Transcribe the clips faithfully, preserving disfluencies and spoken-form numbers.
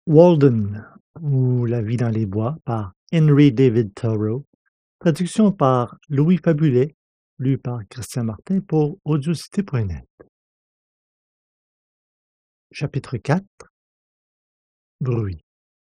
Walden ou La vie dans les bois par Henry David Thoreau, traduction par Louis Fabulet, lu par Christian Martin pour audiocité point net. Chapitre quatre. Bruit.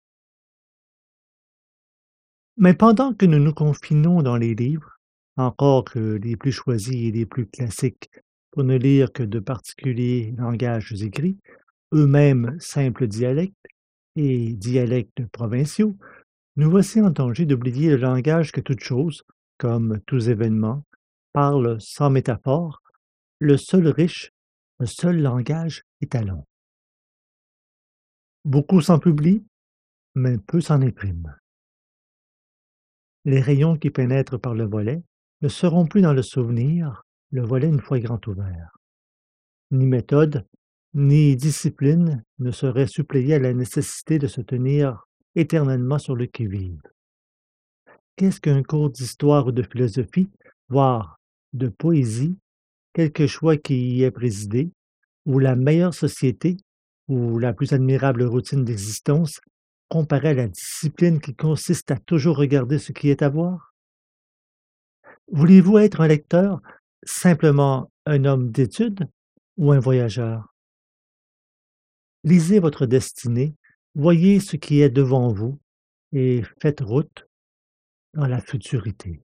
Mais pendant que nous nous confinons dans les livres, encore que les plus choisis et les plus classiques, pour ne lire que de particuliers langages écrits, eux-mêmes simples dialectes et dialectes provinciaux, nous voici en danger d'oublier le langage que toute chose, comme tous événements, parle sans métaphore, le seul riche, le seul langage étalon. Beaucoup s'en publient, mais peu s'en impriment. Les rayons qui pénètrent par le volet ne seront plus dans le souvenir, le volet une fois grand ouvert. Ni méthode, ni discipline ne sauraient suppléer à la nécessité de se tenir éternellement sur le qui-vive. Qu'est-ce qu'un cours d'histoire ou de philosophie, voire de poésie, quelque choix qui y est présidé, ou la meilleure société, ou la plus admirable routine d'existence, comparée à la discipline qui consiste à toujours regarder ce qui est à voir? Voulez-vous être un lecteur, simplement un homme d'étude, ou un voyageur? Lisez votre destinée, voyez ce qui est devant vous, et faites route dans la futurité.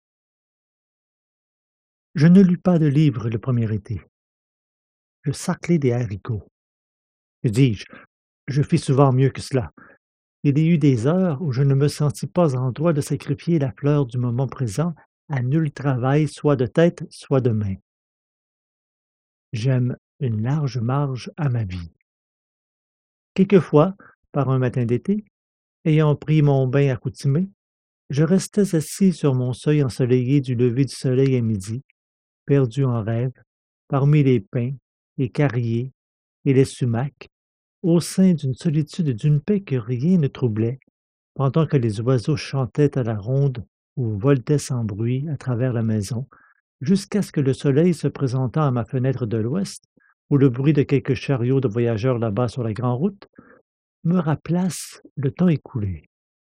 Je ne lus pas de livre le premier été. Je saclai des haricots. Que dis-je? Je fis souvent mieux que cela. Il y eut des heures où je ne me sentis pas en droit de sacrifier la fleur du moment présent à nul travail, soit de tête, soit de main. J'aime une large marge à ma vie. Quelquefois, par un matin d'été, ayant pris mon bain accoutumé, je restais assis sur mon seuil ensoleillé du lever du soleil à midi, perdu en rêve, parmi les pins, les carriers et les sumacs, au sein d'une solitude et d'une paix que rien ne troublait, pendant que les oiseaux chantaient à la ronde ou voletaient sans bruit à travers la maison, jusqu'à ce que le soleil se présentant à ma fenêtre de l'ouest, ou le bruit de quelques chariots de voyageurs là-bas sur la grande-route, me rappelasse le temps écoulé.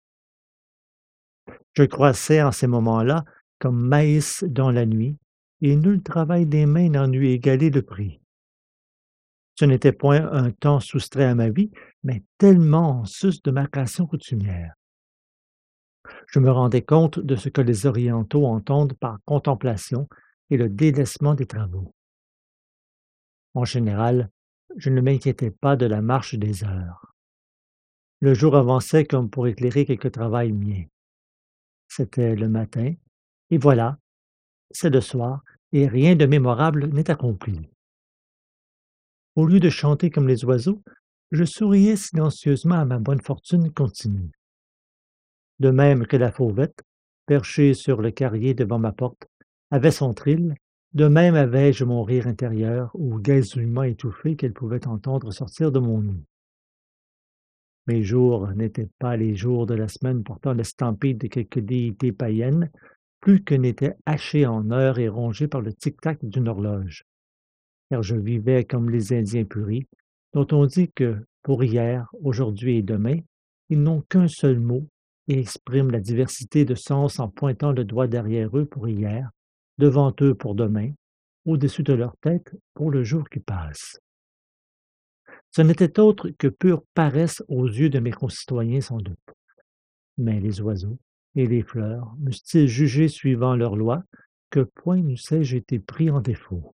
Je croissais en ces moments-là comme maïs dans la nuit, et nul travail des mains n'en eût égalé le prix. Ce n'était point un temps soustrait à ma vie, mais tellement en sus de ma ration coutumière. Je me rendais compte de ce que les orientaux entendent par contemplation et le délaissement des travaux. En général, je ne m'inquiétais pas de la marche des heures. Le jour avançait comme pour éclairer quelque travail mien. C'était le matin, et voilà, c'est le soir, et rien de mémorable n'est accompli. Au lieu de chanter comme les oiseaux, je souriais silencieusement à ma bonne fortune continue. De même que la fauvette, perchée sur le carrier devant ma porte, avait son trille, de même avais-je mon rire intérieur ou gazouillement étouffé qu'elle pouvait entendre sortir de mon nid. Mes jours n'étaient pas les jours de la semaine portant l'estampille de quelque déité païenne, plus que n'étaient hachés en heures et rongés par le tic-tac d'une horloge, car je vivais comme les Indiens puris, dont on dit que, pour hier, aujourd'hui et demain, ils n'ont qu'un seul mot et expriment la diversité de sens en pointant le doigt derrière eux pour hier, devant eux pour demain, au-dessus de leur tête pour le jour qui passe. Ce n'était autre que pure paresse aux yeux de mes concitoyens sans doute. Mais les oiseaux et les fleurs m'eussent-ils jugé suivant leurs lois, que point n'eussé-je été pris en défaut.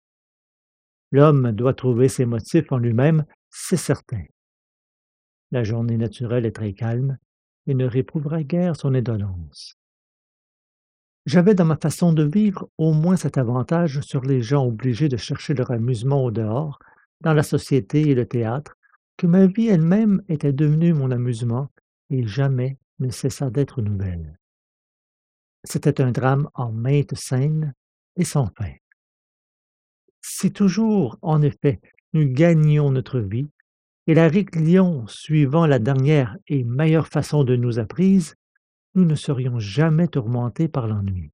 L'homme doit trouver ses motifs en lui-même, c'est certain. La journée naturelle est très calme et ne réprouvera guère son indolence. J'avais dans ma façon de vivre au moins cet avantage sur les gens obligés de chercher leur amusement au dehors, dans la société et le théâtre, que ma vie elle-même était devenue mon amusement et jamais ne cessa d'être nouvelle. C'était un drame en maintes scènes et sans fin. Si toujours, en effet, nous gagnions notre vie, et la réglions suivant la dernière et meilleure façon de nous apprise, nous ne serions jamais tourmentés par l'ennui.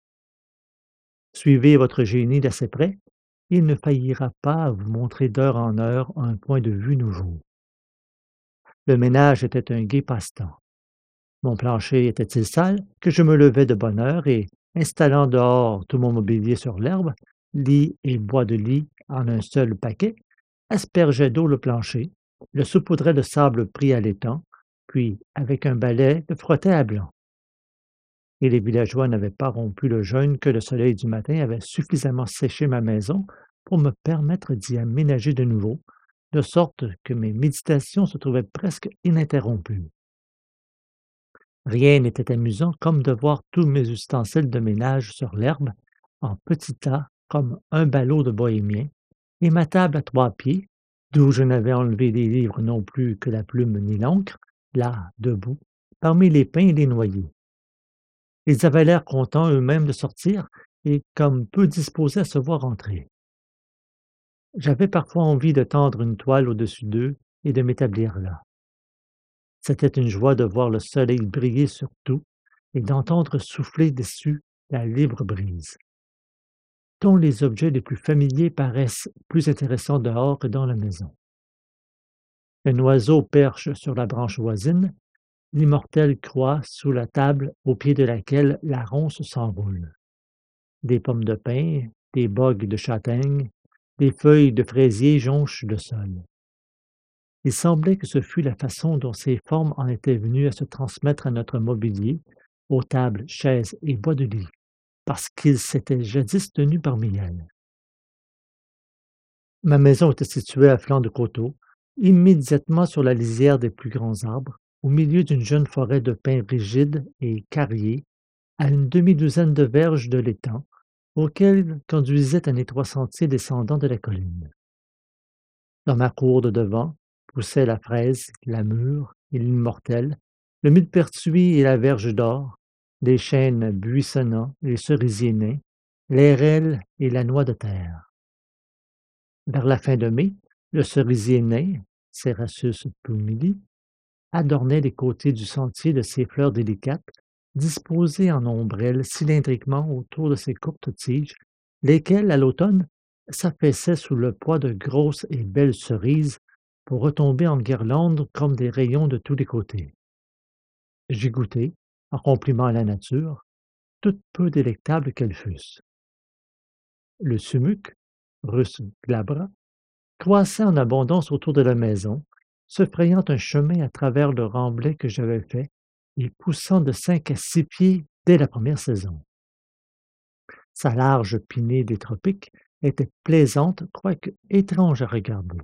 Suivez votre génie d'assez près, il ne faillira pas à vous montrer d'heure en heure un point de vue nouveau. Le ménage était un gai passe-temps. Mon plancher était-il sale que je me levais de bonne heure et, installant dehors tout mon mobilier sur l'herbe, lit et bois de lit en un seul paquet, aspergeais d'eau le plancher, le saupoudrais de sable pris à l'étang, puis, avec un balai, le frottais à blanc. Et les villageois n'avaient pas rompu le jeûne que le soleil du matin avait suffisamment séché ma maison pour me permettre d'y aménager de nouveau, de sorte que mes méditations se trouvaient presque ininterrompues. Rien n'était amusant comme de voir tous mes ustensiles de ménage sur l'herbe, en petits tas comme un ballot de bohémien, et ma table à trois pieds, d'où je n'avais enlevé des livres non plus que la plume ni l'encre, là, debout, parmi les pins et les noyers. Ils avaient l'air contents eux-mêmes de sortir et comme peu disposés à se voir entrer. J'avais parfois envie de tendre une toile au-dessus d'eux et de m'établir là. C'était une joie de voir le soleil briller sur tout et d'entendre souffler dessus la libre brise, dont les objets les plus familiers paraissent plus intéressants dehors que dans la maison. Un oiseau perche sur la branche voisine, l'immortelle croît sous la table au pied de laquelle la ronce s'enroule. Des pommes de pin, des bogues de châtaigne, des feuilles de fraisier jonchent le sol. Il semblait que ce fût la façon dont ces formes en étaient venues à se transmettre à notre mobilier, aux tables, chaises et bois de lit, parce qu'ils s'étaient jadis tenus parmi elles. Ma maison était située à flanc de coteau, immédiatement sur la lisière des plus grands arbres, au milieu d'une jeune forêt de pins rigides et carriers, à une demi-douzaine de verges de l'étang, auquel conduisait un étroit sentier descendant de la colline. Dans ma cour de devant poussaient la fraise, la mûre et l'immortelle, le millepertuis et la verge d'or, les chênes buissonnants et les cerisiers nains, l'airelle et la noix de terre. Vers la fin de mai, le cerisier nain, Cerasus pumili, adornait les côtés du sentier de ses fleurs délicates, disposées en ombrelles cylindriquement autour de ses courtes tiges, lesquelles, à l'automne, s'affaissaient sous le poids de grosses et belles cerises pour retomber en guirlandes comme des rayons de tous les côtés. J'y goûtai, en compliment à la nature, toutes peu délectables qu'elles fussent. Le sumuc, Rus glabra, croissait en abondance autour de la maison, se frayant un chemin à travers le remblai que j'avais fait et poussant de cinq à six pieds dès la première saison. Sa large pinée des tropiques était plaisante, quoique étrange à regarder.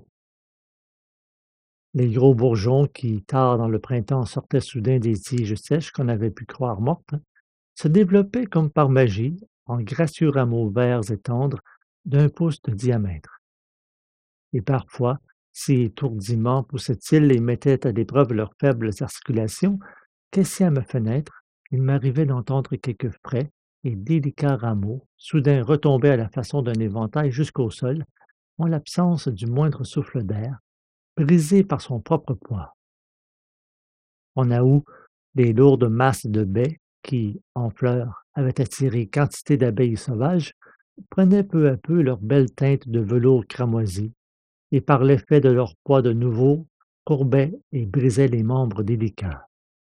Les gros bourgeons qui, tard dans le printemps, sortaient soudain des tiges sèches qu'on avait pu croire mortes, se développaient comme par magie en gracieux rameaux verts et tendres d'un pouce de diamètre. Et parfois, si étourdiment poussaient-ils et mettaient à l'épreuve leurs faibles articulations, qu'assis à ma fenêtre, il m'arrivait d'entendre quelques frais et délicats rameaux, soudain retomber à la façon d'un éventail jusqu'au sol, en l'absence du moindre souffle d'air, brisé par son propre poids. En août, les lourdes masses de baies, qui, en fleurs, avaient attiré quantité d'abeilles sauvages, prenaient peu à peu leur belle teinte de velours cramoisi, et par l'effet de leur poids de nouveau, courbaient et brisaient les membres délicats.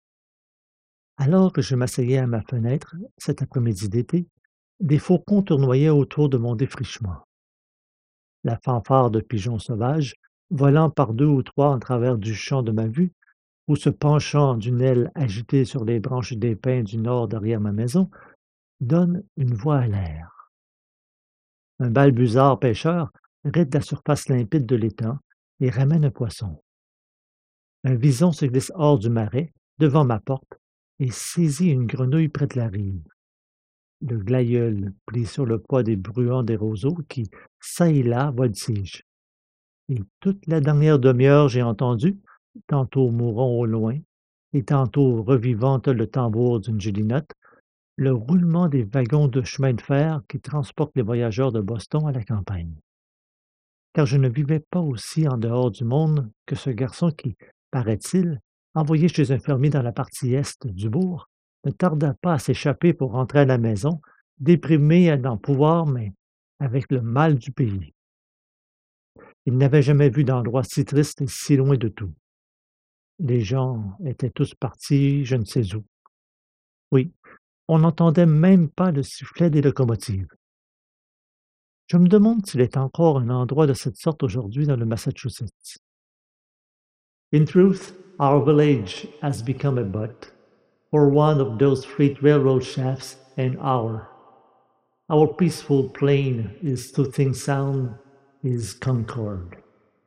Alors que je m'asseyais à ma fenêtre, cet après-midi d'été, des faucons tournoyaient autour de mon défrichement. La fanfare de pigeons sauvages, volant par deux ou trois en travers du champ de ma vue, ou se penchant d'une aile agitée sur les branches des pins du nord derrière ma maison, donne une voix à l'air. Un balbuzard pêcheur ride la surface limpide de l'étang et ramène un poisson. Un vison se glisse hors du marais, devant ma porte, et saisit une grenouille près de la rive. Le glaïeul plie sur le poids des bruants des roseaux qui, çà et là, voltigent. Et toute la dernière demi-heure, j'ai entendu, tantôt mourant au loin, et tantôt revivant le tambour d'une gelinotte, le roulement des wagons de chemin de fer qui transportent les voyageurs de Boston à la campagne. Car je ne vivais pas aussi en dehors du monde que ce garçon qui, paraît-il, envoyé chez un fermier dans la partie est du bourg, ne tarda pas à s'échapper pour rentrer à la maison, déprimé à n'en pouvoir, mais avec le mal du pays. Il n'avait jamais vu d'endroit si triste et si loin de tout. Les gens étaient tous partis je ne sais où. Oui, on n'entendait même pas le sifflet des locomotives. Je me demande s'il est encore un endroit de cette sorte aujourd'hui dans le Massachusetts. In truth, our village has become a butt for one of those freight railroad shafts, and our our peaceful plain is soothing sound is Concord.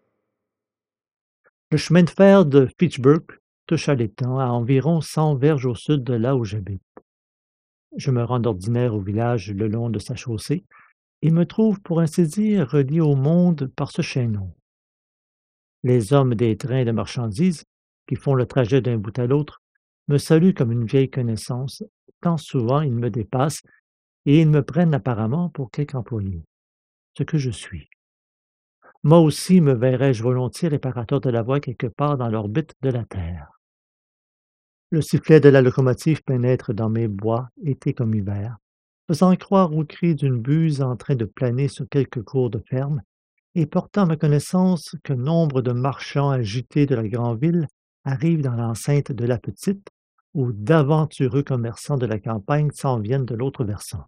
Le chemin de fer de Fitchburg touche à l'étang, à environ cent verges au sud de là où j'habite. Je me rends d'ordinaire au village le long de sa chaussée et me trouve pour ainsi dire relié au monde par ce chaînon. Les hommes des trains de marchandises, qui font le trajet d'un bout à l'autre, me saluent comme une vieille connaissance, tant souvent ils me dépassent et ils me prennent apparemment pour quelque employé, ce que je suis. Moi aussi me verrais-je volontiers réparateur de la voie quelque part dans l'orbite de la Terre. Le sifflet de la locomotive pénètre dans mes bois, été comme hiver, faisant croire au cri d'une buse en train de planer sur quelque cour de ferme, et portant à ma connaissance que nombre de marchands agités de la grande ville arrivent dans l'enceinte de la petite, ou d'aventureux commerçants de la campagne s'en viennent de l'autre versant.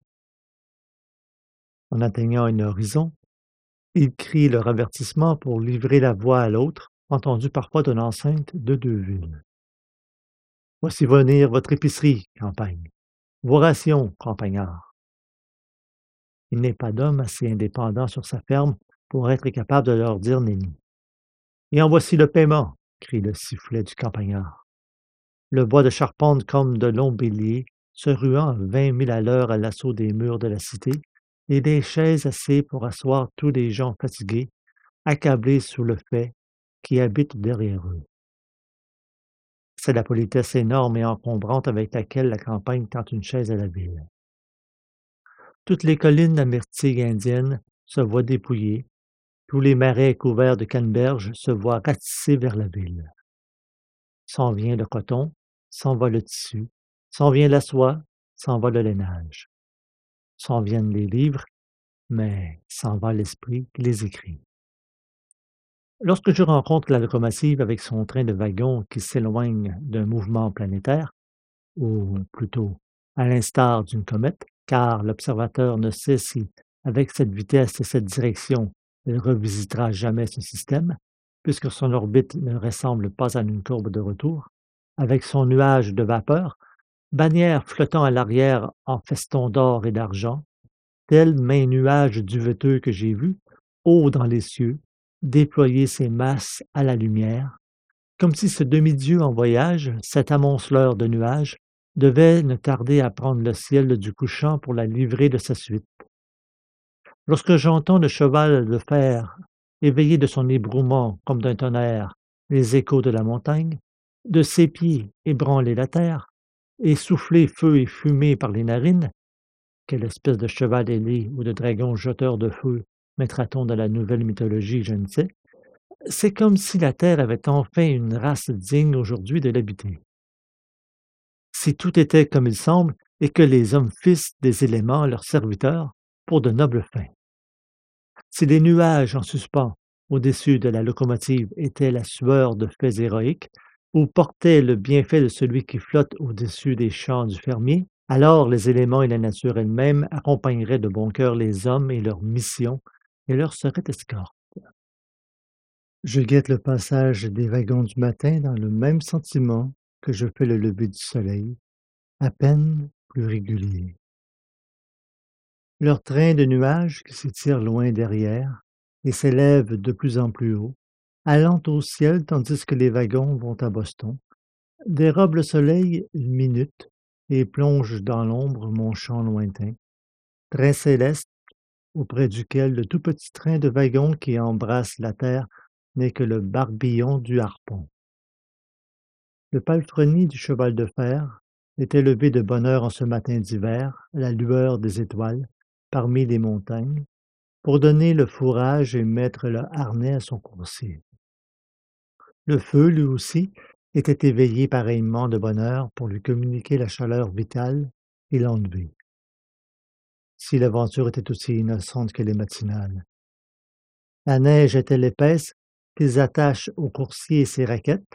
En atteignant un horizon, ils crient leur avertissement pour livrer la voie à l'autre, entendu parfois de l'enceinte de deux villes. Voici venir votre épicerie, campagne. Vos rations, campagnards. Il n'est pas d'homme assez indépendant sur sa ferme pour être capable de leur dire nenni. Et en voici le paiement, crie le sifflet du campagnard. Le bois de charpente comme de longs béliers, se ruant à vingt milles à l'heure à l'assaut des murs de la cité, et des chaises assez pour asseoir tous les gens fatigués, accablés sous le fait, qui habitent derrière eux. C'est la politesse énorme et encombrante avec laquelle la campagne tend une chaise à la ville. Toutes les collines à myrtilles indiennes se voient dépouillées, tous les marais couverts de canneberges se voient ratisser vers la ville. S'en vient le coton, s'en va le tissu, s'en vient la soie, s'en va le lainage. S'en viennent les livres, mais s'en va l'esprit qui les écrit. Lorsque je rencontre la locomotive avec son train de wagons qui s'éloigne d'un mouvement planétaire, ou plutôt à l'instar d'une comète, car l'observateur ne sait si, avec cette vitesse et cette direction, il revisitera jamais ce système, puisque son orbite ne ressemble pas à une courbe de retour, avec son nuage de vapeur, bannière flottant à l'arrière en feston d'or et d'argent, tel maint nuage duveteux que j'ai vu, haut dans les cieux, déployer ses masses à la lumière, comme si ce demi-dieu en voyage, cet amonceleur de nuages, devait ne tarder à prendre le ciel du couchant pour la livrer de sa suite. Lorsque j'entends le cheval de fer éveiller de son ébrouement comme d'un tonnerre les échos de la montagne, de ses pieds ébranler la terre, et souffler feu et fumée par les narines, quelle espèce de cheval ailé ou de dragon jeteur de feu mettra-t-on dans la nouvelle mythologie, je ne sais, c'est comme si la terre avait enfin une race digne aujourd'hui de l'habiter. Si tout était comme il semble et que les hommes fissent des éléments leurs serviteurs pour de nobles fins. Si les nuages en suspens au-dessus de la locomotive étaient la sueur de faits héroïques, ou portaient le bienfait de celui qui flotte au-dessus des champs du fermier, alors les éléments et la nature elle-même accompagneraient de bon cœur les hommes et leur mission et leur seraient escorte. Je guette le passage des wagons du matin dans le même sentiment que je fais le lever du soleil, à peine plus régulier. Leur train de nuages qui s'étire loin derrière et s'élève de plus en plus haut, allant au ciel tandis que les wagons vont à Boston, dérobe le soleil une minute et plonge dans l'ombre mon champ lointain, train céleste auprès duquel le tout petit train de wagons qui embrasse la terre n'est que le barbillon du harpon. Le palefrenier du cheval de fer était levé de bonne heure en ce matin d'hiver, à la lueur des étoiles, parmi les montagnes, pour donner le fourrage et mettre le harnais à son coursier. Le feu, lui aussi, était éveillé pareillement de bonne heure pour lui communiquer la chaleur vitale et l'enlever. Si l'aventure était aussi innocente qu'elle est matinale. La neige est-elle épaisse qu'ils attachent au coursier ses raquettes,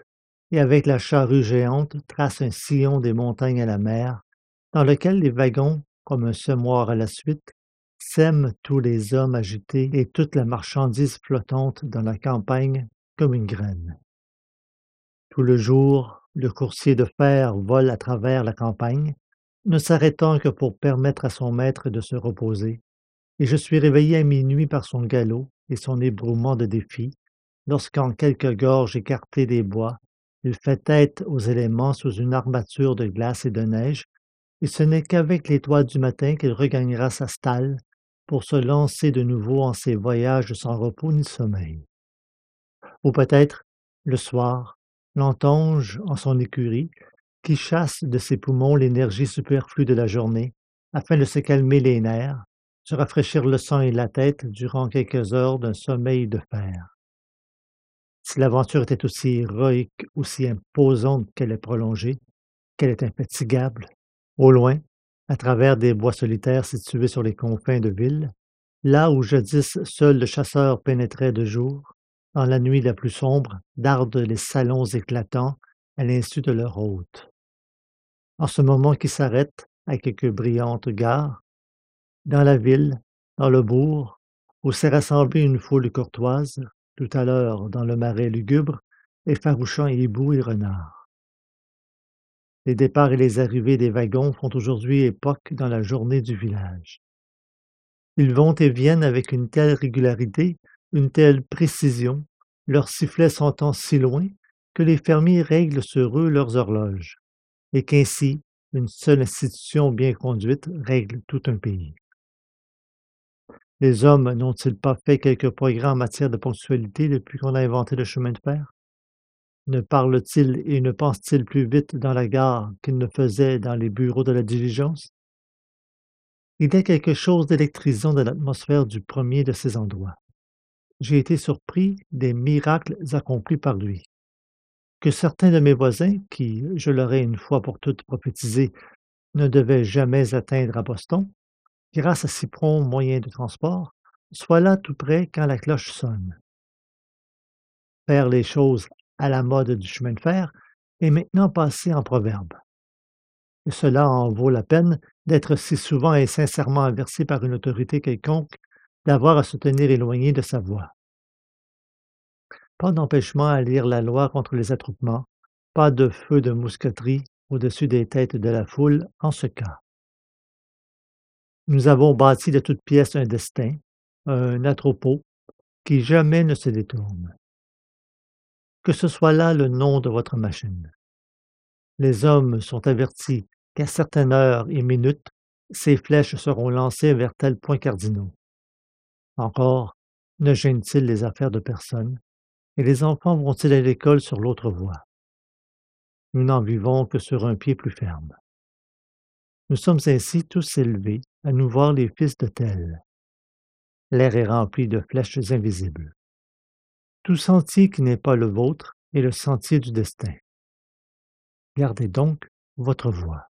et avec la charrue géante trace un sillon des montagnes à la mer, dans lequel les wagons, comme un semoir à la suite, sèment tous les hommes agités et toute la marchandise flottante dans la campagne comme une graine. Tout le jour, le coursier de fer vole à travers la campagne, ne s'arrêtant que pour permettre à son maître de se reposer, et je suis réveillé à minuit par son galop et son ébrouement de défi, lorsqu'en quelques gorges écartées des bois, il fait tête aux éléments sous une armature de glace et de neige, et ce n'est qu'avec l'étoile du matin qu'il regagnera sa stalle pour se lancer de nouveau en ses voyages sans repos ni sommeil. Ou peut-être, le soir, l'entonge en son écurie, qui chasse de ses poumons l'énergie superflue de la journée, afin de se calmer les nerfs, se rafraîchir le sang et la tête durant quelques heures d'un sommeil de fer. Si l'aventure était aussi héroïque, aussi imposante qu'elle est prolongée, qu'elle est infatigable, au loin, à travers des bois solitaires situés sur les confins de ville, là où jadis seul le chasseur pénétrait de jour, dans la nuit la plus sombre, dardent les salons éclatants à l'insu de leur hôte. En ce moment qui s'arrête à quelque brillante gare, dans la ville, dans le bourg, où s'est rassemblée une foule courtoise, tout à l'heure dans le marais lugubre, effarouchant hiboux et renards. Les départs et les arrivées des wagons font aujourd'hui époque dans la journée du village. Ils vont et viennent avec une telle régularité, une telle précision, leurs sifflets s'entendent si loin, que les fermiers règlent sur eux leurs horloges, et qu'ainsi une seule institution bien conduite règle tout un pays. Les hommes n'ont-ils pas fait quelques progrès en matière de ponctualité depuis qu'on a inventé le chemin de fer? Ne parlent-ils et ne pensent-ils plus vite dans la gare qu'ils ne faisaient dans les bureaux de la diligence? Il y a quelque chose d'électrisant dans l'atmosphère du premier de ces endroits. J'ai été surpris des miracles accomplis par lui. Que certains de mes voisins, qui, je l'aurais une fois pour toutes prophétisé, ne devaient jamais atteindre à Boston, grâce à si prompt moyen de transport, soient là tout près quand la cloche sonne. Faire les choses à la mode du chemin de fer est maintenant passé en proverbe. Et cela en vaut la peine d'être si souvent et sincèrement averti par une autorité quelconque d'avoir à se tenir éloigné de sa voie. Pas d'empêchement à lire la loi contre les attroupements, pas de feu de mousqueterie au-dessus des têtes de la foule en ce cas. Nous avons bâti de toutes pièces un destin, un atropos, qui jamais ne se détourne. Que ce soit là le nom de votre machine. Les hommes sont avertis qu'à certaines heures et minutes, ces flèches seront lancées vers tels points cardinaux. Encore, ne gênent-ils les affaires de personne, et les enfants vont-ils à l'école sur l'autre voie? Nous n'en vivons que sur un pied plus ferme. Nous sommes ainsi tous élevés à nous voir les fils de tels. L'air est rempli de flèches invisibles. Tout sentier qui n'est pas le vôtre est le sentier du destin. Gardez donc votre voie.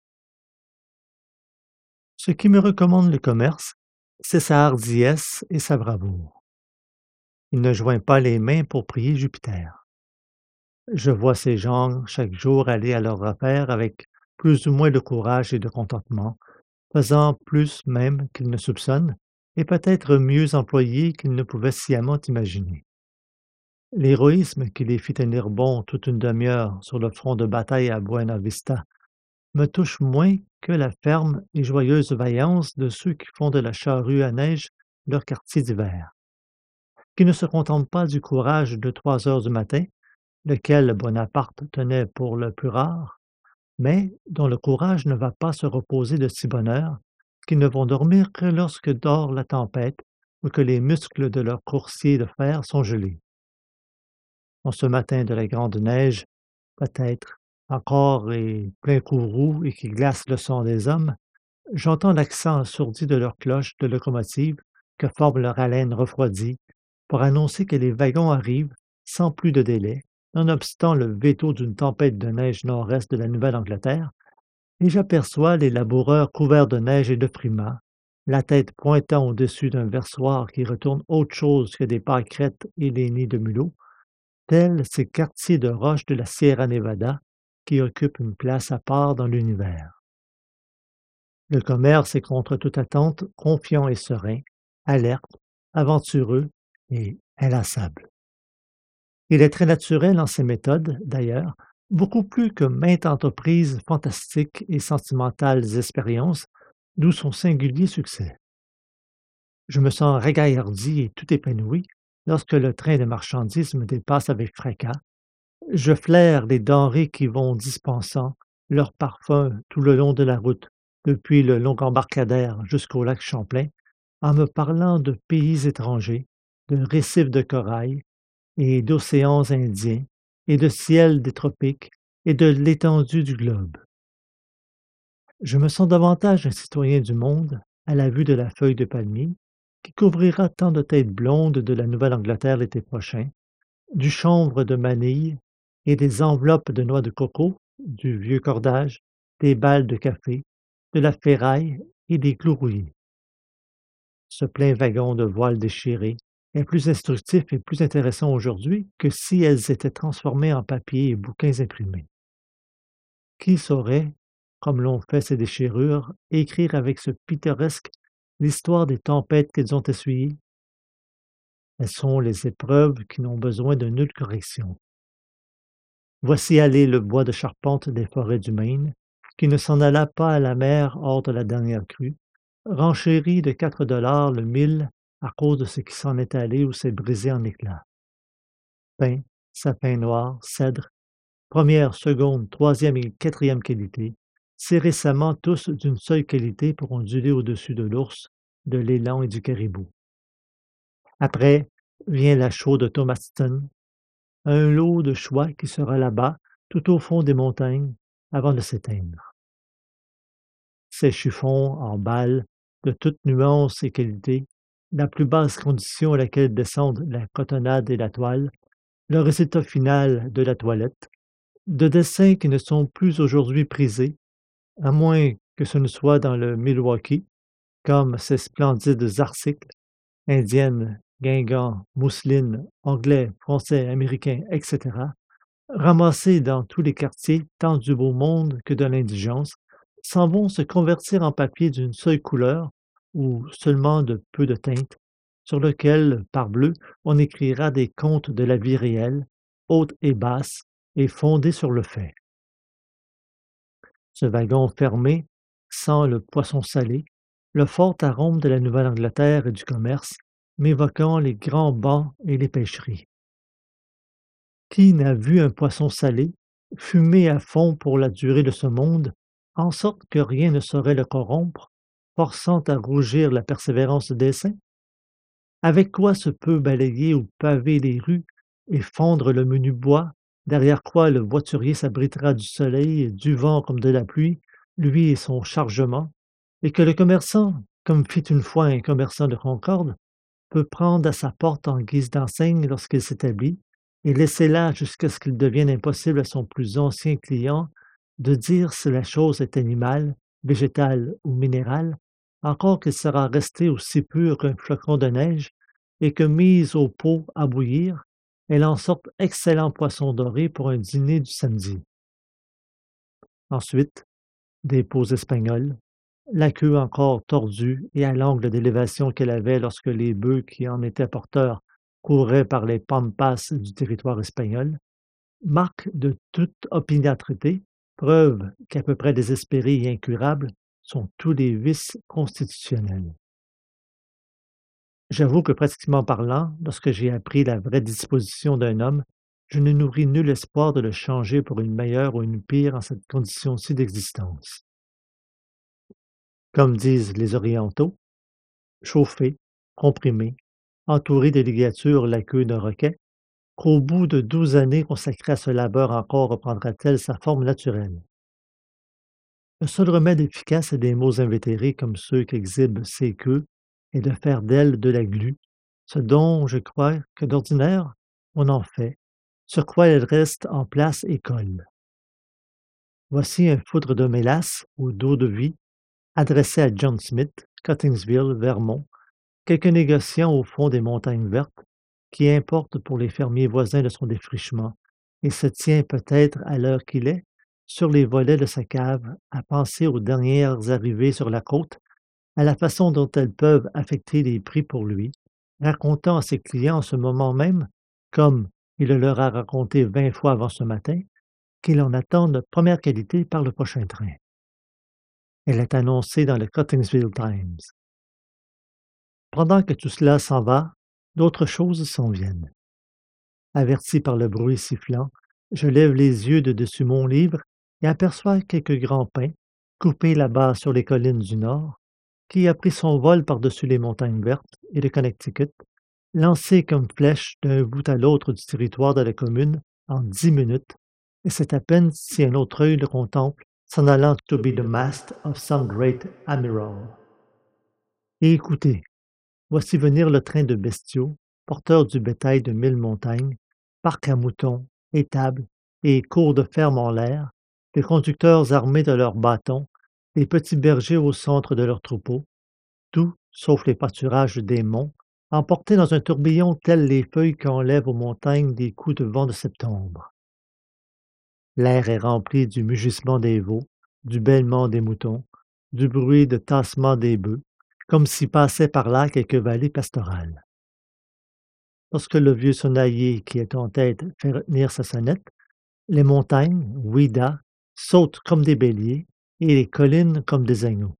Ce qui me recommande le commerce, c'est sa hardiesse et sa bravoure. Il ne joint pas les mains pour prier Jupiter. Je vois ces gens chaque jour aller à leurs affaires avec plus ou moins de courage et de contentement, faisant plus même qu'ils ne soupçonnent, et peut-être mieux employés qu'ils ne pouvaient sciemment imaginer. L'héroïsme qui les fit tenir bon toute une demi-heure sur le front de bataille à Buena Vista me touche moins que la ferme et joyeuse vaillance de ceux qui font de la charrue à neige leur quartier d'hiver, qui ne se contentent pas du courage de trois heures du matin, lequel Bonaparte tenait pour le plus rare, mais dont le courage ne va pas se reposer de si bonne heure, qu'ils ne vont dormir que lorsque dort la tempête ou que les muscles de leurs coursiers de fer sont gelés. En ce matin de la grande neige, peut-être, encore et plein courroux et qui glace le sang des hommes, j'entends l'accent assourdi de leurs cloches de locomotive que forme leur haleine refroidie pour annoncer que les wagons arrivent sans plus de délai, nonobstant le veto d'une tempête de neige nord-est de la Nouvelle-Angleterre, et j'aperçois les laboureurs couverts de neige et de frimas, la tête pointant au-dessus d'un versoir qui retourne autre chose que des pâquerettes et des nids de mulots, tels ces quartiers de roches de la Sierra Nevada qui occupent une place à part dans l'univers. Le commerce est contre toute attente confiant et serein, alerte, aventureux et inlassable. Il est très naturel en ses méthodes, d'ailleurs, beaucoup plus que maintes entreprises fantastiques et sentimentales expériences, d'où son singulier succès. Je me sens ragaillardi et tout épanoui lorsque le train de marchandises me dépasse avec fracas. Je flaire les denrées qui vont dispensant leur parfum tout le long de la route, depuis le long embarcadère jusqu'au lac Champlain, en me parlant de pays étrangers, de récifs de corail et d'océans Indiens, et de ciels des tropiques, et de l'étendue du globe. Je me sens davantage un citoyen du monde à la vue de la feuille de palmier qui couvrira tant de têtes blondes de la Nouvelle-Angleterre l'été prochain, du chanvre de Manille et des enveloppes de noix de coco, du vieux cordage, des balles de café, de la ferraille et des clous rouillés. Ce plein wagon de voiles déchirées est plus instructif et plus intéressant aujourd'hui que si elles étaient transformées en papier et bouquins imprimés. Qui saurait, comme l'ont fait ces déchirures, écrire avec ce pittoresque l'histoire des tempêtes qu'elles ont essuyées? Elles sont les épreuves qui n'ont besoin de nulle correction. Voici aller le bois de charpente des forêts du Maine, qui ne s'en alla pas à la mer hors de la dernière crue, renchéri de quatre dollars le mille à cause de ce qui s'en est allé ou s'est brisé en éclats. Pin, sapin noir, cèdre, première, seconde, troisième et quatrième qualité, si récemment tous d'une seule qualité pour onduler au-dessus de l'ours, de l'élan et du caribou. Après vient la chaux de Thomaston, un lot de choix qui sera là-bas, tout au fond des montagnes, avant de s'éteindre. Ces chiffons en balles, de toutes nuances et qualités, la plus basse condition à laquelle descendent la cotonnade et la toile, le résultat final de la toilette, de dessins qui ne sont plus aujourd'hui prisés, à moins que ce ne soit dans le Milwaukee, comme ces splendides articles, indiennes, guingamp, mousseline, anglais, français, américains, et cetera, ramassés dans tous les quartiers tant du beau monde que de l'indigence, s'en vont se convertir en papier d'une seule couleur ou seulement de peu de teinte, sur lequel, parbleu, on écrira des contes de la vie réelle, haute et basse, et fondés sur le fait. Ce wagon fermé sent le poisson salé, le fort arôme de la Nouvelle-Angleterre et du commerce, m'évoquant les grands bancs et les pêcheries. Qui n'a vu un poisson salé, fumé à fond pour la durée de ce monde, en sorte que rien ne saurait le corrompre, forçant à rougir la persévérance des saints? Avec quoi se peut balayer ou paver les rues et fendre le menu bois, derrière quoi le voiturier s'abritera du soleil, du vent comme de la pluie, lui et son chargement, et que le commerçant, comme fit une fois un commerçant de Concorde, peut prendre à sa porte en guise d'enseigne lorsqu'il s'établit, et laisser là jusqu'à ce qu'il devienne impossible à son plus ancien client de dire si la chose est animale, végétale ou minérale, encore qu'il sera resté aussi pur qu'un flocon de neige, et que mise au pot à bouillir, elle en sorte excellent poisson doré pour un dîner du samedi. Ensuite, des peaux espagnoles, la queue encore tordue et à l'angle d'élévation qu'elle avait lorsque les bœufs qui en étaient porteurs couraient par les pampas du territoire espagnol, marque de toute opiniâtreté, preuve qu'à peu près désespérés et incurables sont tous les vices constitutionnels. J'avoue que pratiquement parlant, lorsque j'ai appris la vraie disposition d'un homme, je ne nourris nul espoir de le changer pour une meilleure ou une pire en cette condition-ci d'existence. Comme disent les Orientaux, chauffé, comprimé, entouré de ligatures la queue d'un roquet, qu'au bout de douze années consacrées à ce labeur encore reprendra-t-elle sa forme naturelle. Le seul remède efficace à des maux invétérés comme ceux qu'exhibent ces queues est de faire d'elles de la glu, ce dont je crois que d'ordinaire on en fait, sur quoi elles restent en place et collent. Voici un foudre de mélasse ou d'eau-de-vie adressé à John Smith, Cottingsville, Vermont, quelques négociants au fond des montagnes vertes, qui importe pour les fermiers voisins de son défrichement et se tient peut-être à l'heure qu'il est sur les volets de sa cave à penser aux dernières arrivées sur la côte, à la façon dont elles peuvent affecter les prix pour lui, racontant à ses clients en ce moment même, comme il le leur a raconté vingt fois avant ce matin, qu'il en attend de première qualité par le prochain train. Elle est annoncée dans le Cottingsville Times. Pendant que tout cela s'en va, d'autres choses s'en viennent. Averti par le bruit sifflant, je lève les yeux de dessus mon livre et aperçois quelques grands pins, coupés là-bas sur les collines du nord, qui a pris son vol par-dessus les montagnes vertes et le Connecticut, lancé comme flèche d'un bout à l'autre du territoire de la commune en dix minutes, et c'est à peine si un autre œil le contemple, s'en allant to be the mast of some great admiral. Et écoutez, voici venir le train de bestiaux, porteurs du bétail de mille montagnes, parcs à moutons, étables et cours de ferme en l'air, les conducteurs armés de leurs bâtons, les petits bergers au centre de leurs troupeaux, tout, sauf les pâturages des monts, emportés dans un tourbillon tel les feuilles qu'enlèvent aux montagnes des coups de vent de septembre. L'air est rempli du mugissement des veaux, du bêlement des moutons, du bruit de tassement des bœufs, comme s'y passait par là quelque vallée pastorale. Lorsque le vieux sonnailler qui est en tête fait retenir sa sonnette, les montagnes, ouïdas, sautent comme des béliers et les collines comme des agneaux.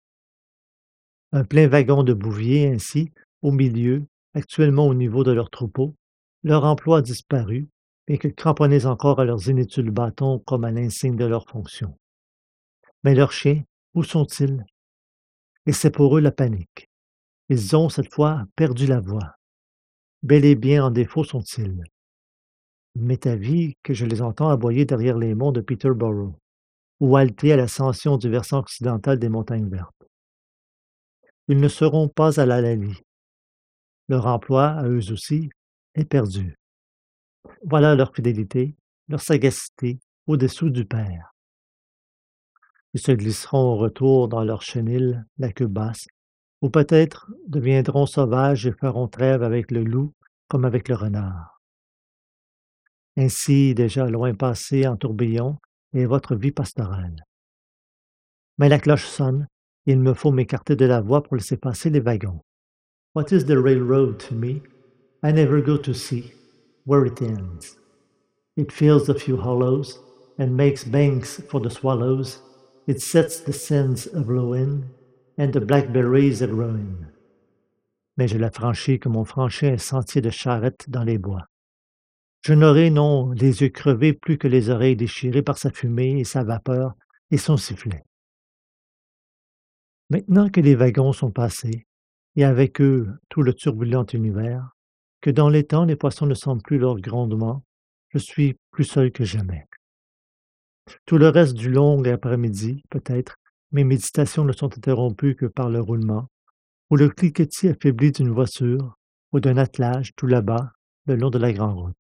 Un plein wagon de bouviers ainsi, au milieu, actuellement au niveau de leur troupeau, leur emploi a disparu, bien que cramponnés encore à leurs inutiles bâtons comme à l'insigne de leur fonction. Mais leurs chiens, où sont-ils? Et c'est pour eux la panique. Ils ont, cette fois, perdu la voix. Bel et bien en défaut sont-ils. Il m'est avis que je les entends aboyer derrière les monts de Peterborough, ou halter à l'ascension du versant occidental des montagnes vertes. Ils ne seront pas à l'Hallali. Leur emploi, à eux aussi, est perdu. Voilà leur fidélité, leur sagacité au-dessous du père. Ils se glisseront au retour dans leur chenil, la queue basse, ou peut-être deviendront sauvages et feront trêve avec le loup comme avec le renard. Ainsi déjà loin passée en tourbillon est votre vie pastorale. Mais la cloche sonne, et il me faut m'écarter de la voie pour laisser passer les wagons. What is the railroad to me? I never go to see where it ends. It fills a few hollows and makes banks for the swallows. It sets the sands a-blowin' and the blackberries a-growin'. Mais je la franchis comme on franchit un sentier de charrette dans les bois. Je n'aurai, non, les yeux crevés plus que les oreilles déchirées par sa fumée et sa vapeur et son sifflet. Maintenant que les wagons sont passés, et avec eux tout le turbulent univers, que dans l'étang les poissons ne sentent plus leur grondement, je suis plus seul que jamais. Tout le reste du long après-midi, peut-être, mes méditations ne sont interrompues que par le roulement, ou le cliquetis affaibli d'une voiture, ou d'un attelage tout là-bas, le long de la grande route.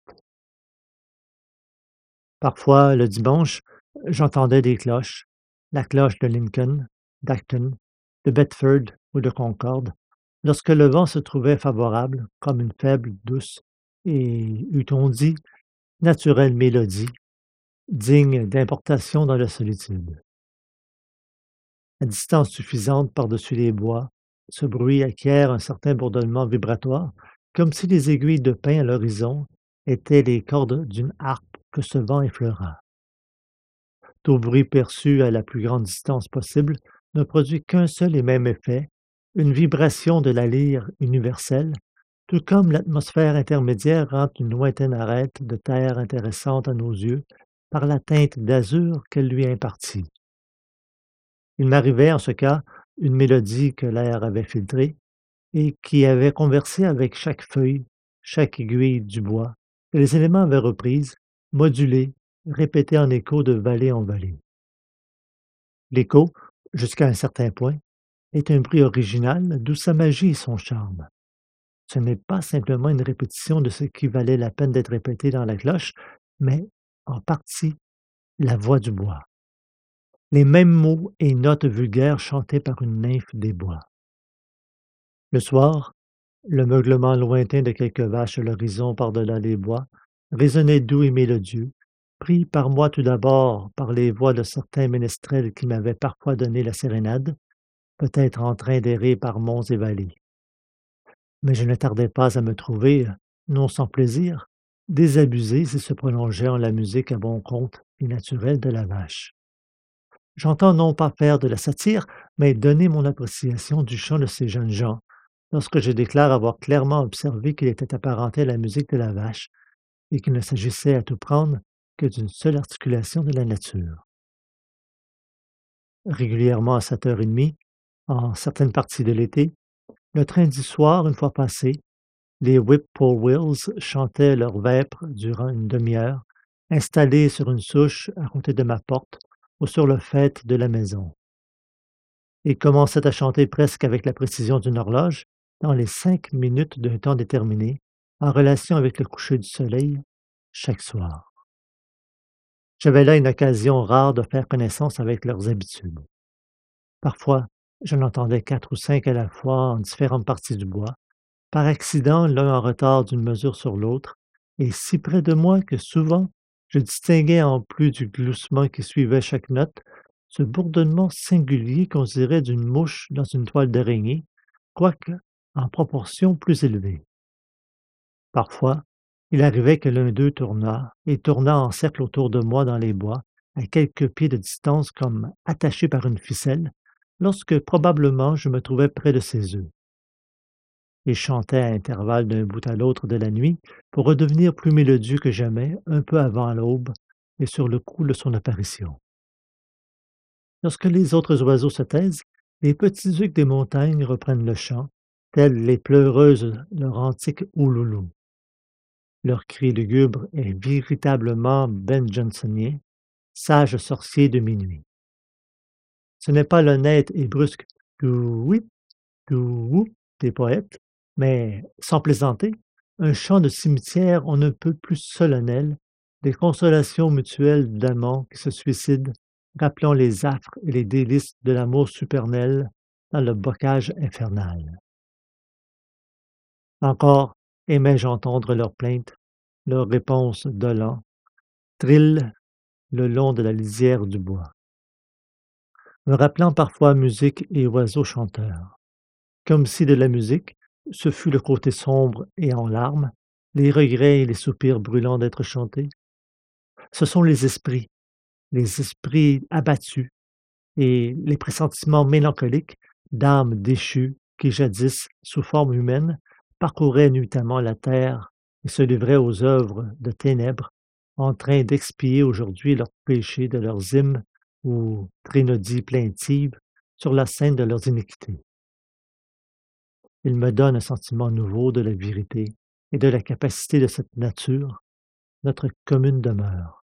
Parfois, le dimanche, j'entendais des cloches, la cloche de Lincoln, d'Acton, de Bedford ou de Concorde, lorsque le vent se trouvait favorable, comme une faible, douce et, eût-on dit, naturelle mélodie, digne d'importation dans la solitude. À distance suffisante par-dessus les bois, ce bruit acquiert un certain bourdonnement vibratoire, comme si les aiguilles de pin à l'horizon étaient les cordes d'une harpe que ce vent effleura. Tout bruit perçu à la plus grande distance possible ne produit qu'un seul et même effet, une vibration de la lyre universelle, tout comme l'atmosphère intermédiaire rend une lointaine arête de terre intéressante à nos yeux par la teinte d'azur qu'elle lui impartit. Il m'arrivait en ce cas une mélodie que l'air avait filtrée et qui avait conversé avec chaque feuille, chaque aiguille du bois, que les éléments avaient reprise, modulée, répétée en écho de vallée en vallée. L'écho, jusqu'à un certain point, est un bruit original d'où sa magie et son charme. Ce n'est pas simplement une répétition de ce qui valait la peine d'être répété dans la cloche, mais, en partie, la voix du bois. Les mêmes mots et notes vulgaires chantés par une nymphe des bois. Le soir, Le meuglement lointain de quelques vaches à l'horizon par-delà les bois résonnait doux et mélodieux, pris par moi tout d'abord par les voix de certains ménestrels qui m'avaient parfois donné la sérénade, peut-être en train d'errer par monts et vallées. Mais je ne tardai pas à me trouver, non sans plaisir, désabusé s'il se prolongeait en la musique à bon compte et naturelle de la vache. J'entends non pas faire de la satire, mais donner mon appréciation du chant de ces jeunes gens, lorsque je déclare avoir clairement observé qu'il était apparenté à la musique de la vache et qu'il ne s'agissait à tout prendre que d'une seule articulation de la nature. Régulièrement à sept heures trente, en certaines parties de l'été, le train du soir, une fois passé, les whip-poor-wills chantaient leurs vêpres durant une demi-heure, installés sur une souche à côté de ma porte ou sur le faîte de la maison. Ils commençaient à chanter presque avec la précision d'une horloge, dans les cinq minutes d'un temps déterminé, en relation avec le coucher du soleil, chaque soir. J'avais là une occasion rare de faire connaissance avec leurs habitudes. Parfois, j'en entendais quatre ou cinq à la fois en différentes parties du bois, par accident l'un en retard d'une mesure sur l'autre, et si près de moi que souvent je distinguais en plus du gloussement qui suivait chaque note, ce bourdonnement singulier qu'on dirait d'une mouche dans une toile d'araignée, quoique en proportion plus élevée. Parfois, il arrivait que l'un d'eux tournât et tournât en cercle autour de moi dans les bois, à quelques pieds de distance comme attaché par une ficelle, lorsque probablement je me trouvais près de ses œufs. Il chantait à intervalles d'un bout à l'autre de la nuit pour redevenir plus mélodieux que jamais un peu avant l'aube et sur le coup de son apparition. Lorsque les autres oiseaux se taisent, les petits zucs des montagnes reprennent le chant, telles les pleureuses leur antique ouloulou. Leur cri lugubre est véritablement Ben Jonsonien, sage sorcier de minuit. Ce n'est pas le net et brusque «tou-oui, tou-wou» des poètes, mais, sans plaisanter, un chant de cimetière on ne peut plus solennel, des consolations mutuelles d'amants qui se suicident, rappelant les affres et les délices de l'amour supernel dans le bocage infernal. Encore aimais-je entendre leurs plaintes, leurs réponses dolents, trilles le long de la lisière du bois, me rappelant parfois musique et oiseaux chanteurs. Comme si de la musique, ce fût le côté sombre et en larmes, les regrets et les soupirs brûlants d'être chantés. Ce sont les esprits, les esprits abattus et les pressentiments mélancoliques d'âmes déchues qui jadis, sous forme humaine, parcouraient nuitamment la terre et se livraient aux œuvres de ténèbres, en train d'expier aujourd'hui leurs péchés de leurs hymnes ou trénodies plaintives sur la scène de leurs iniquités. Il me donne un sentiment nouveau de la vérité et de la capacité de cette nature, notre commune demeure.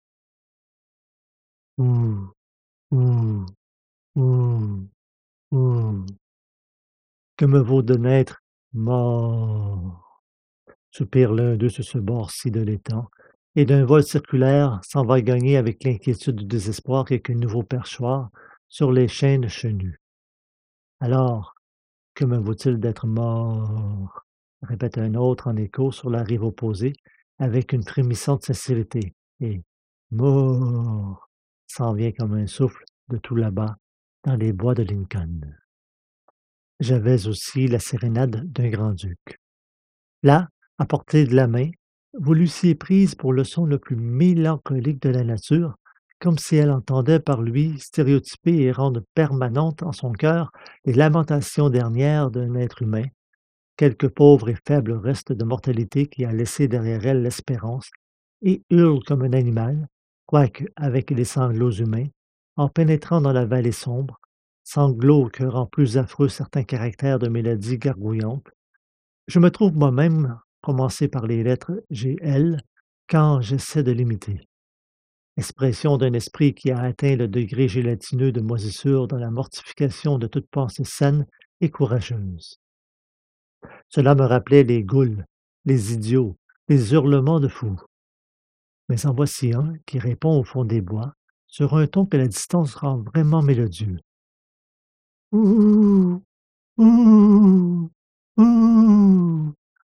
Ouh, ouh, ouh, ouh, que me vaut de naître mort, soupire l'un d'eux sur ce bord-ci de l'étang, et d'un vol circulaire s'en va gagner avec l'inquiétude du désespoir quelque nouveau perchoir sur les chênes chenus. Alors, que me vaut-il d'être mort? Répète un autre en écho sur la rive opposée, avec une frémissante sincérité, et mort s'en vient comme un souffle de tout là-bas, dans les bois de Lincoln. J'avais aussi la sérénade d'un grand-duc. Là, à portée de la main, vous l'eussiez prise pour le son le plus mélancolique de la nature, comme si elle entendait par lui stéréotyper et rendre permanentes en son cœur les lamentations dernières d'un être humain, quelque pauvre et faible reste de mortalité qui a laissé derrière elle l'espérance, et hurle comme un animal, quoique avec des sanglots humains, en pénétrant dans la vallée sombre, sanglots que rend plus affreux certains caractères de mélodie gargouillante. Je me trouve moi-même commencer par les lettres G L quand j'essaie de l'imiter. Expression d'un esprit qui a atteint le degré gélatineux de moisissure dans la mortification de toute pensée saine et courageuse. Cela me rappelait les goules, les idiots, les hurlements de fous. Mais en voici un qui répond au fond des bois, sur un ton que la distance rend vraiment mélodieux. Ouh! Ouh! «Ouh!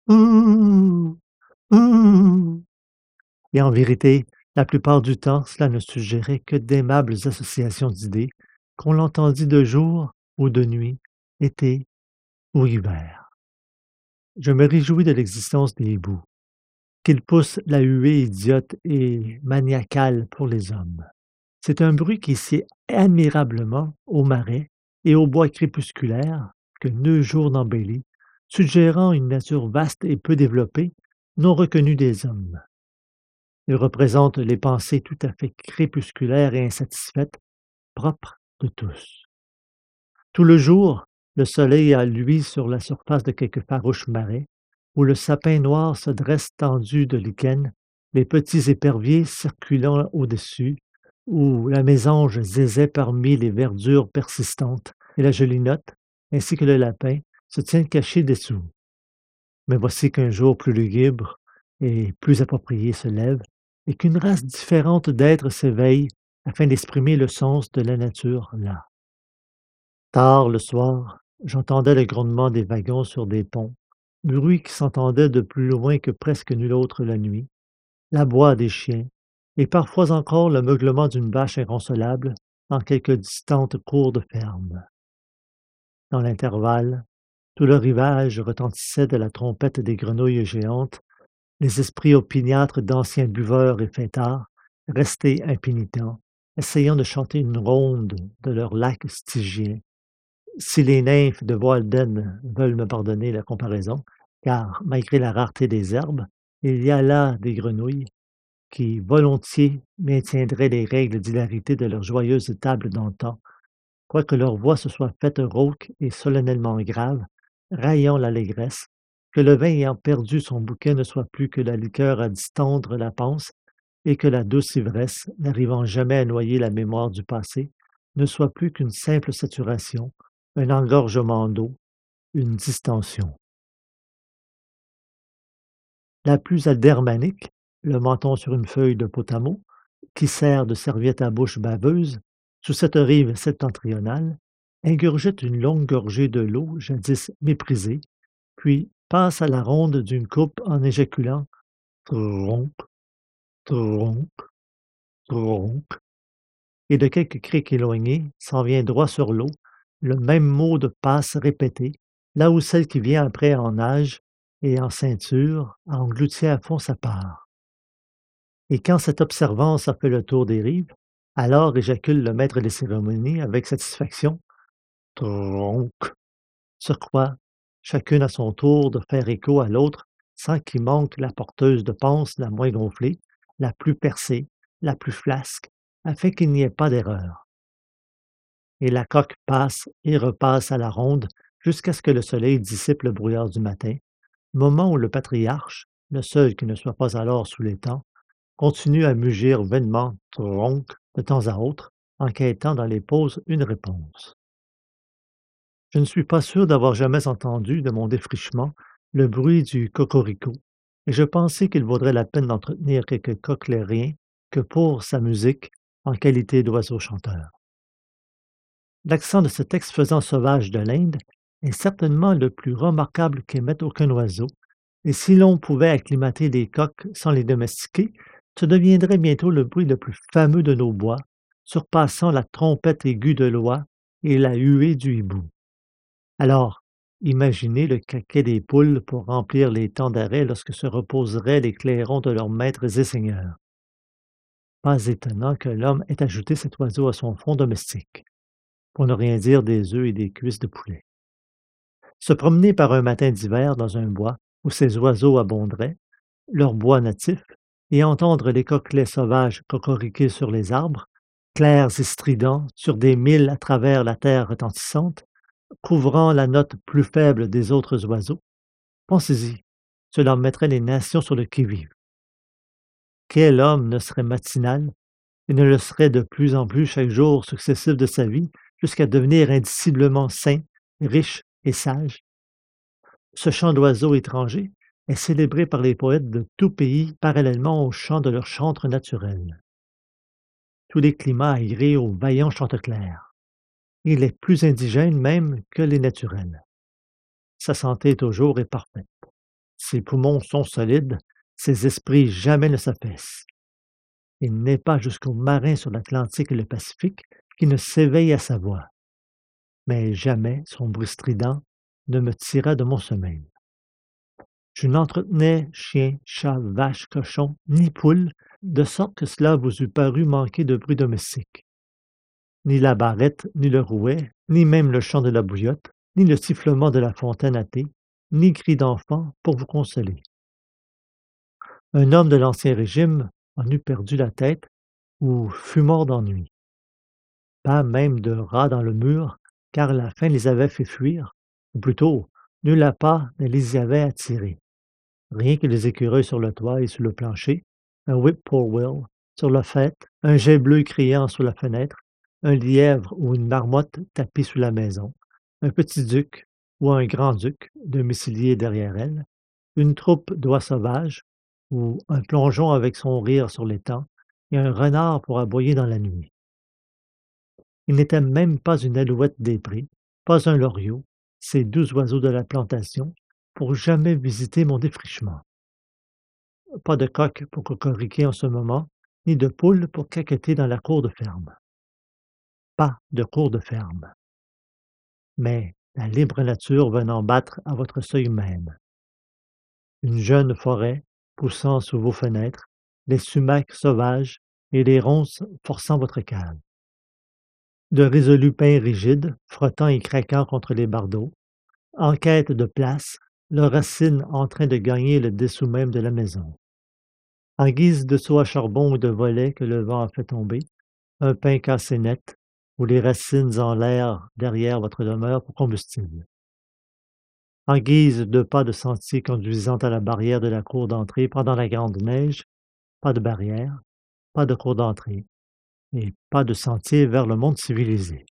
Ouh! Ouh!» Et en vérité, la plupart du temps, cela ne suggérait que d'aimables associations d'idées, qu'on l'entendit de jour ou de nuit, été ou hiver. Je me réjouis de l'existence des hiboux, qu'ils poussent la huée idiote et maniacale pour les hommes. C'est un bruit qui sied admirablement aux marais et aux bois crépusculaires que nul jour n'embellit, suggérant une nature vaste et peu développée, non reconnue des hommes. Il représente les pensées tout à fait crépusculaires et insatisfaites, propres de tous. Tout le jour, le soleil a lui sur la surface de quelque farouche marais, où le sapin noir se dresse tendu de lichen, les petits éperviers circulant au-dessus, où la mésange zézait parmi les verdures persistantes, et la gelinotte, ainsi que le lapin, se tiennent cachés dessous. Mais voici qu'un jour plus lugubre et plus approprié se lève, et qu'une race différente d'êtres s'éveille afin d'exprimer le sens de la nature là. Tard le soir, j'entendais le grondement des wagons sur des ponts, bruit qui s'entendait de plus loin que presque nul autre la nuit, l'aboi des chiens, et parfois encore le meuglement d'une vache inconsolable dans quelque distante cour de ferme. Dans l'intervalle, tout le rivage retentissait de la trompette des grenouilles géantes, les esprits opiniâtres d'anciens buveurs et fêtards, restés impénitents, essayant de chanter une ronde de leur lac stygien. Si les nymphes de Walden veulent me pardonner la comparaison, car malgré la rareté des herbes, il y a là des grenouilles qui volontiers maintiendraient les règles d'hilarité de leurs joyeuses tables d'antan, quoique leur voix se soit faite rauque et solennellement grave, raillant l'allégresse, que le vin ayant perdu son bouquet ne soit plus que la liqueur à distendre la panse, et que la douce ivresse, n'arrivant jamais à noyer la mémoire du passé, ne soit plus qu'une simple saturation, un engorgement d'eau, une distension. La plus aldermanique, le menton sur une feuille de potamo, qui sert de serviette à bouche baveuse, sous cette rive septentrionale, ingurgite une longue gorgée de l'eau jadis méprisée, puis passe à la ronde d'une coupe en éjaculant «Tronc, tronc, tronc», et de quelque crique éloigné s'en vient droit sur l'eau, le même mot de passe répété, là où celle qui vient après en nage et en ceinture a englouti à fond sa part. Et quand cette observance a fait le tour des rives, alors éjacule le maître des cérémonies avec satisfaction «Tronc», sur quoi, chacune à son tour de faire écho à l'autre sans qu'il manque la porteuse de panse la moins gonflée, la plus percée, la plus flasque, afin qu'il n'y ait pas d'erreur. Et la coque passe et repasse à la ronde jusqu'à ce que le soleil dissipe le brouillard du matin, moment où le patriarche, le seul qui ne soit pas alors sous l'étang, continue à mugir vainement «Tronc» de temps à autre, en quêtant dans les pauses une réponse. Je ne suis pas sûr d'avoir jamais entendu, de mon défrichement, le bruit du cocorico, et je pensais qu'il vaudrait la peine d'entretenir quelque coqlérien que pour sa musique en qualité d'oiseau chanteur. L'accent de ce texte faisant sauvage de l'Inde est certainement le plus remarquable qu'émette aucun oiseau, et si l'on pouvait acclimater les coqs sans les domestiquer, ce deviendrait bientôt le bruit le plus fameux de nos bois, surpassant la trompette aiguë de l'oie et la huée du hibou. Alors, imaginez le caquet des poules pour remplir les temps d'arrêt lorsque se reposeraient les clairons de leurs maîtres et seigneurs. Pas étonnant que l'homme ait ajouté cet oiseau à son fonds domestique, pour ne rien dire des œufs et des cuisses de poulet. Se promener par un matin d'hiver dans un bois où ces oiseaux abonderaient, leur bois natif, et entendre les coquelets sauvages cocoriquer sur les arbres, clairs et stridents sur des milles à travers la terre retentissante, couvrant la note plus faible des autres oiseaux, pensez-y, cela mettrait les nations sur le qui-vive. Quel homme ne serait matinal et ne le serait de plus en plus chaque jour successif de sa vie, jusqu'à devenir indiciblement saint, riche et sage? Ce chant d'oiseaux étrangers est célébré par les poètes de tout pays parallèlement au chant de leur chantre naturel. Tous les climats aérés aux vaillants chanteclairs. Il est plus indigène même que les naturels. sa santé est toujours et parfaite. Ses poumons sont solides, ses esprits jamais ne s'affaissent. Il n'est pas jusqu'aux marins sur l'Atlantique et le Pacifique qui ne s'éveillent à sa voix. Mais jamais son bruit strident ne me tira de mon sommeil. Je n'entretenais chien, chat, vache, cochon, ni poule, de sorte que cela vous eût paru manquer de bruit domestique. Ni la barrette, ni le rouet, ni même le chant de la bouillotte, ni le sifflement de la fontaine à thé, ni cri d'enfant pour vous consoler. Un homme de l'Ancien Régime en eût perdu la tête ou fût mort d'ennui. Pas même de rats dans le mur, car la faim les avait fait fuir, ou plutôt, nul appât ne les y avait attirés. Rien que les écureuils sur le toit et sous le plancher, un whip-poor-will sur le faîte, un jet bleu criant sous la fenêtre, un lièvre ou une marmotte tapis sous la maison, un petit duc ou un grand-duc domicilié derrière elle, une troupe d'oies sauvages ou un plongeon avec son rire sur l'étang et un renard pour aboyer dans la nuit. Il n'était même pas une alouette des prés, pas un loriot, ces doux oiseaux de la plantation, pour jamais visiter mon défrichement. Pas de coq pour cocoriquer en ce moment, ni de poule pour caqueter dans la cour de ferme. Pas de cour de ferme, mais la libre nature venant battre à votre seuil même. Une jeune forêt poussant sous vos fenêtres, les sumacs sauvages et les ronces forçant votre cave. De résolus pins rigides, frottant et craquant contre les bardeaux, en quête de place, leurs racines en train de gagner le dessous même de la maison. En guise de seau à charbon ou de volets que le vent a fait tomber, un pin cassé net, ou les racines en l'air derrière votre demeure pour combustible. En guise de pas de sentier conduisant à la barrière de la cour d'entrée pendant la grande neige, pas de barrière, pas de cour d'entrée, et pas de sentier vers le monde civilisé.